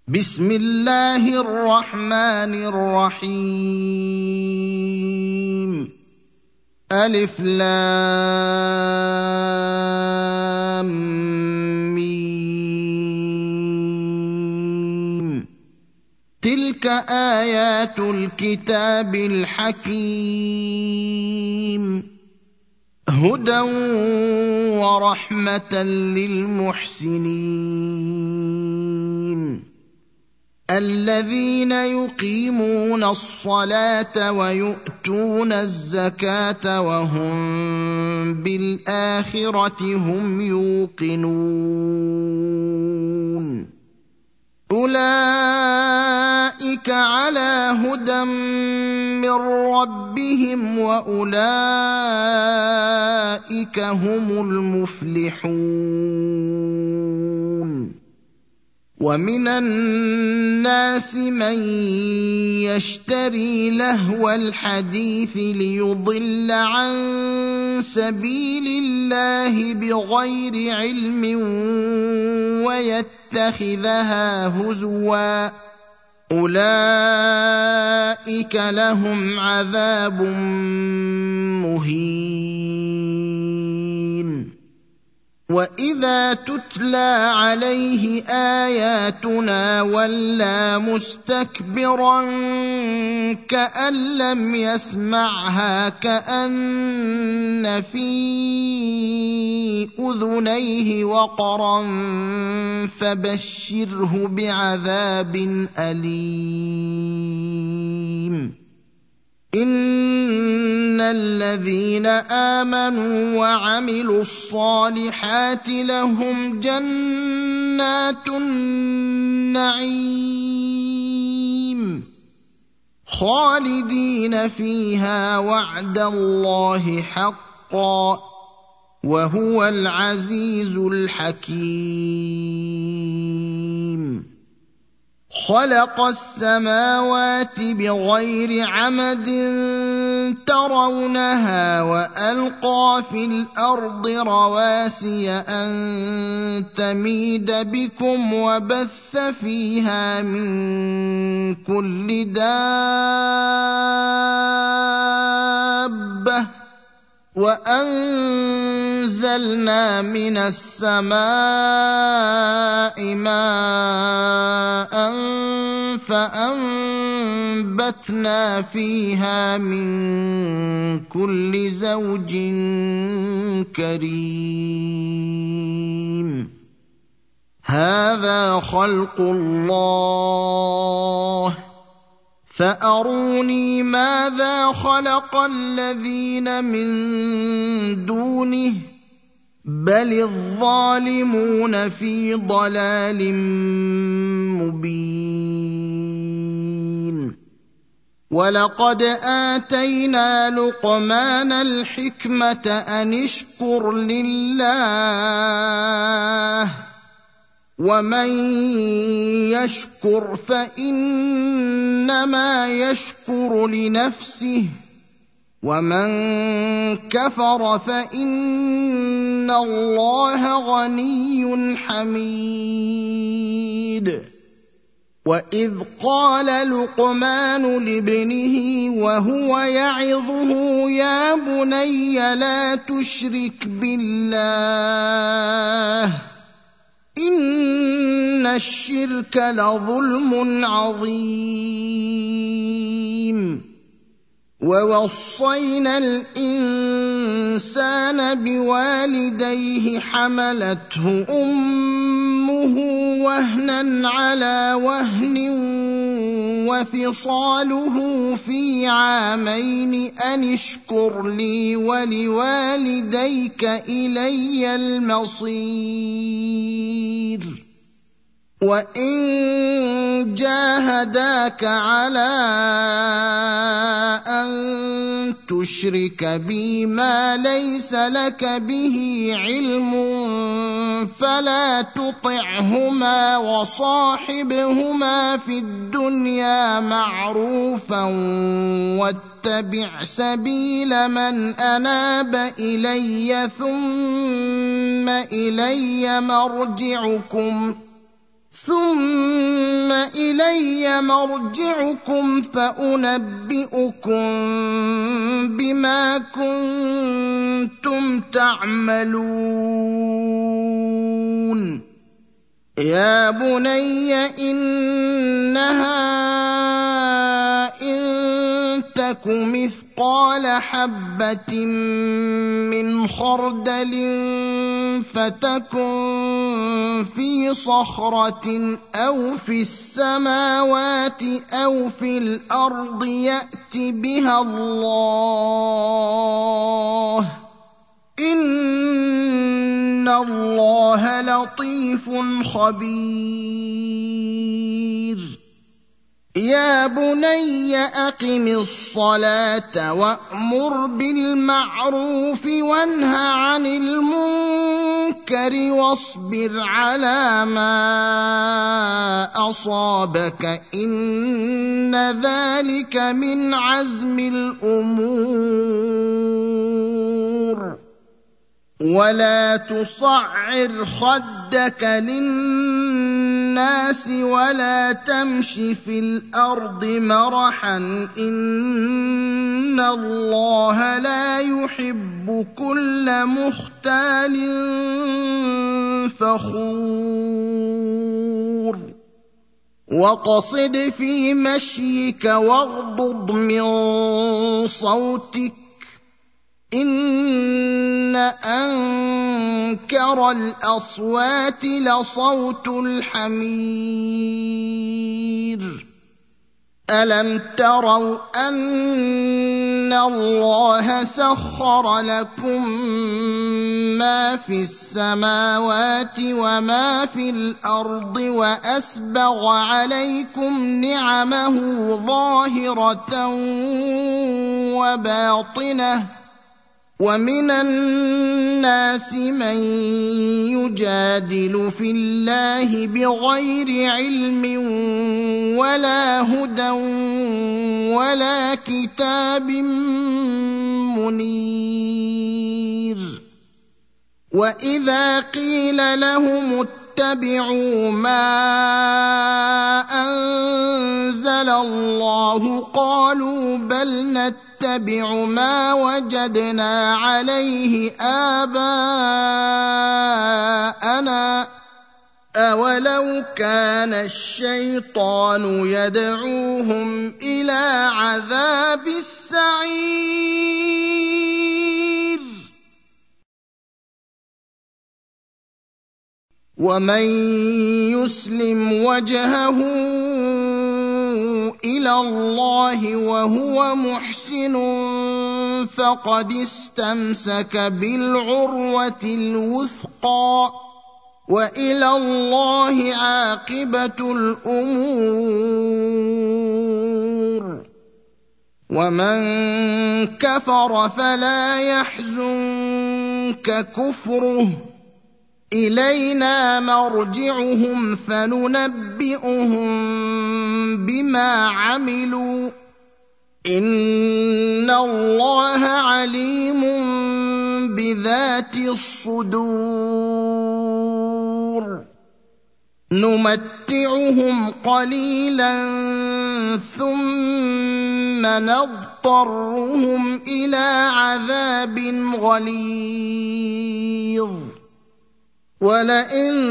بسم الله الرحمن الرحيم ألف لام ميم تلك آيات الكتاب الحكيم هدى ورحمة للمحسنين الذين يقيمون الصلاة ويؤتون الزكاة وهم بالآخرة هم يوقنون أولئك على هدى من ربهم وأولئك هم المفلحون ومن الناس من يشتري لهو الحديث ليضل عن سبيل الله بغير علم ويتخذها هزوا أولئك لهم عذاب مهين وإذا تتلى عليه آياتنا ولى مستكبرا كأن لم يسمعها كأن في أذنيه وقرا فبشره بعذاب أليم إن الذين آمنوا وعملوا الصالحات لهم جنات النعيم خالدين فيها وعد الله حقا وهو العزيز الحكيم خلق السماوات بغير عمد ترونها وألقى في الأرض رواسي أن تميد بكم وبث فيها من كل دابة وأنزلنا من السماء ماء فأنبتنا فيها من كل زوج كريم هذا خلق الله فأروني ماذا خلق الذين من دونه بل الظالمون في ضلال مبين ولقد آتينا لقمان الحكمة أن اشكر لله ومن يشكر فإنما يشكر لنفسه ومن كفر فإن الله غني حميد وإذ قال لقمان لابنه وهو يعظه يا بني لا تشرك بالله إن الشرك لظلم عظيم ووصينا الإنسان بوالديه حملته أمه وهنا على وهن وفصاله في عامين أن اشكر لي ولوالديك إلي المصير وإن جاهداك على أن تشرك بي ما ليس لك به علم فلا تطعهما وصاحبهما في الدنيا معروفا واتبع سبيل من أناب إلي ثم إلي إلي مرجعكم فأنبئكم بما كنتم تعملون يا بني إنها إن تك مثقال حبة من خردل فتكن في صخرة أو في السماوات أو في الأرض يأت بها الله إن الله لطيف خبير يا بني أقم الصلاة وأمر بالمعروف وانه عن المنكر واصبر على ما أصابك إن ذلك من عزم الأمور ولا تصعر خدك للناس ولا تمش في الأرض مرحا إن الله لا يحب كل مختال فخور واقصد في مشيك واغضض من صوتك إن أنكر الأصوات لصوت الحمير ألم تروا أن الله سخر لكم ما في السماوات وما في الأرض وأسبغ عليكم نعمه ظاهرة وباطنة ومن الناس من يجادل في الله بغير علم ولا هدى ولا كتاب منير وإذا قيل لهم اتبعوا ما أنزل الله قالوا بل نتبع ما وجدنا عليه آباءنا أولو كان الشيطان يدعوهم إلى عذاب السعير ومن يسلم وجهه إلى الله وهو محسن فقد استمسك بالعروة الوثقى وإلى الله عاقبة الأمور ومن كفر فلا يحزنك كفره إلينا مرجعهم فننبئهم بما عملوا إن الله عليم بذات الصدور نمتعهم قليلا ثم نضطرهم إلى عذاب غليظ ولئن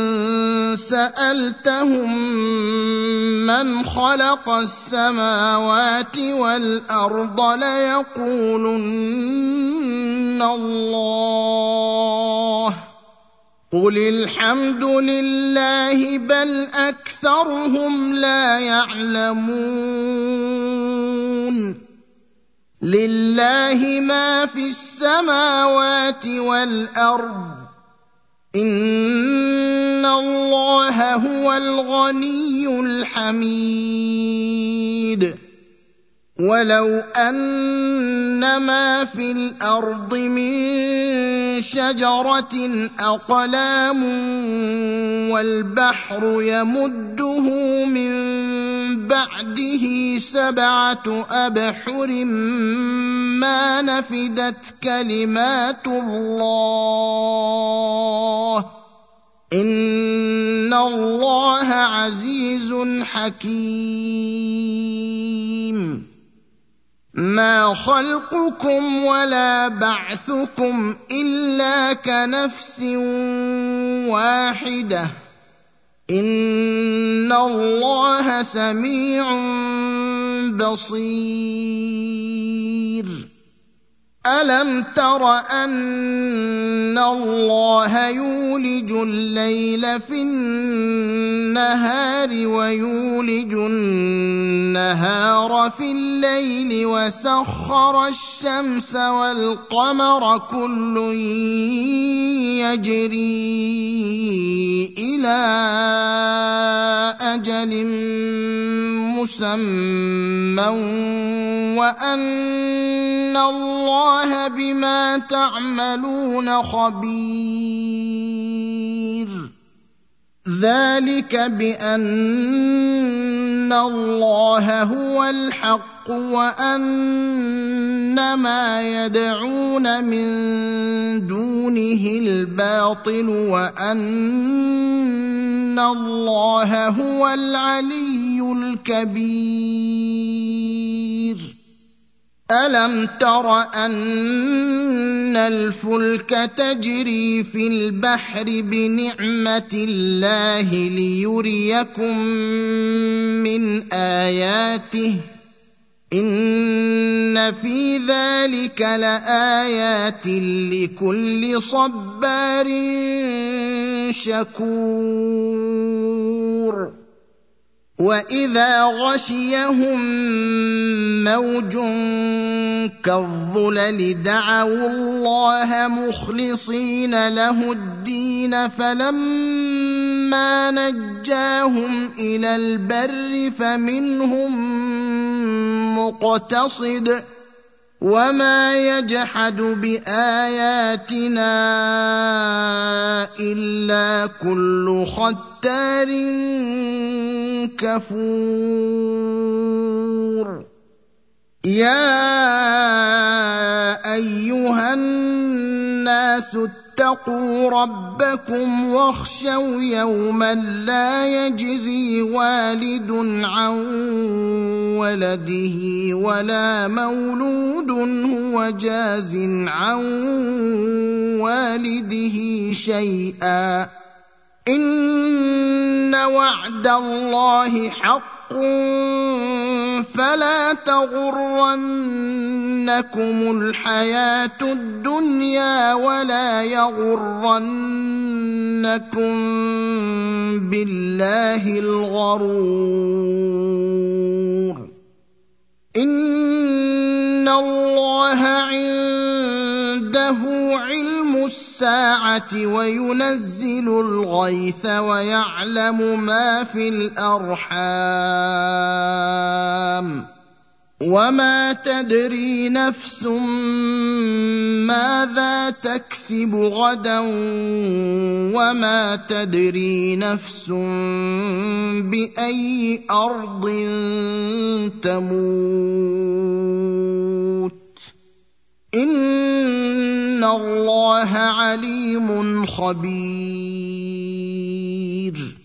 سألتهم من خلق السماوات والأرض ليقولن الله قل الحمد لله بل أكثرهم لا يعلمون لله ما في السماوات والأرض إن الله هو الغني الحميد ولو أن ما في الأرض من شجرة أقلام والبحر يمده من بعده 7 أبحر ما نفدت كلمات الله إن الله عزيز حكيم. ما خلقكم ولا بعثكم إلا كنفس واحدة إن الله سميع بصير. ألم تر أن الله يولج الليل في النهار ويولج النهار في الليل وسخر الشمس والقمر كل يجري إلى أجل مسمى وأن الله بما تعملون خبير. ذلك بأن الله هو الحق وأن ما يدعون من دونه الباطل وأن الله هو العلي الكبير. ألم تر أن الفلك تجري في البحر بنعمة الله ليريكم من آياته إن في ذلك لآيات لكل صبار شكور. وإذا غشيهم موج كالظلل دعوا الله مخلصين له الدين فلما نجاهم إلى البر فمنهم مقتصد وما يجحد بآياتنا إلا كل ختار كفور. يا أيها الناس اتقوا ربكم واخشوا يوما لا يجزي والد عن ولده ولا مولود هو جاز عن والده شيئا إن وعد الله حق فلا تغرنكم الحياة الدنيا ولا يغرنكم بالله الغرور. إن الله عنده علم الساعة وينزل الغيث ويعلم ما في الأرحام وما تدري نفس ماذا تكسب غدا وما تدري نفس بأي أرض تموت إن الله عليم خبير.